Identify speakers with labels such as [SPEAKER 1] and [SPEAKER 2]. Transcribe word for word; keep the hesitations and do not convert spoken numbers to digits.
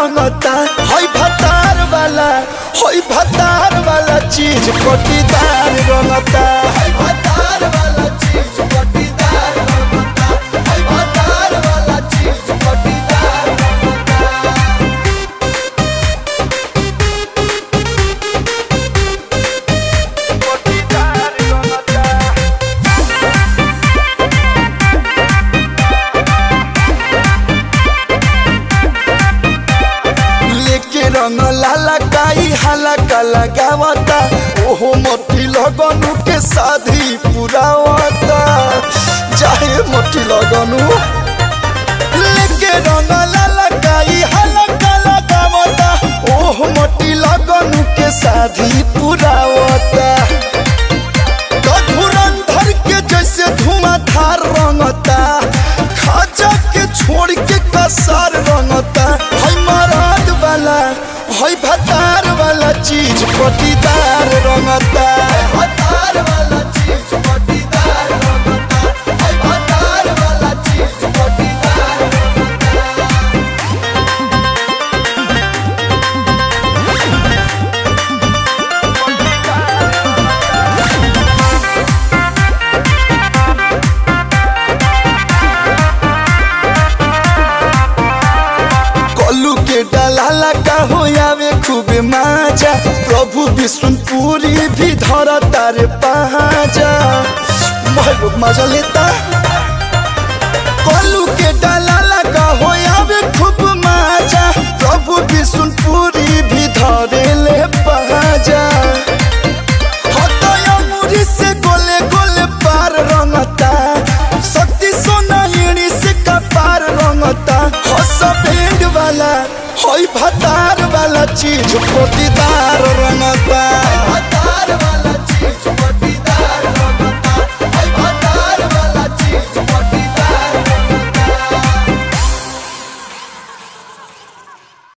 [SPEAKER 1] रंगता हई भतार वाला हई भतार वाला चीज पटीदार रंगता हई भतार वाला चीज पटीदार रंगता हई भतार वाला चीज पटीदार रंगता पटीदार रंगता लेके रंग लाला काई हाला का लगावता ओहो मोटी लगनु के शादी पुरावता चाहे मोटी लगनु लेके रंग लाला काई हाला का लगावता ओहो मोटी लगनु के शादी पुरावता तो धुरंधर के जैसे धुआंधार रंगता खाजा के छोड़ के कसार रंगता हई मराद वाला हई भतार वाला चीज पटीदार रंगता भतार वाला चीज पटीदार रंगता हई भतार वाला चीज पटीदार रंगता कलू के डाला का होयावे खूब माजा प्रभु विष्णुपुरी भी धरा तारे पहाजा महबूब मजा लेता कलू के डाला का होयावे खूब माजा प्रभु विष्णुपुरी भी धरे ले पहाजा हतया मुरी से गोले गोले पार रंगता शक्ति सोना एड़ी से कपार रंगता हस बैंड वाला हई भतार वाला चीज पटीदार रंगता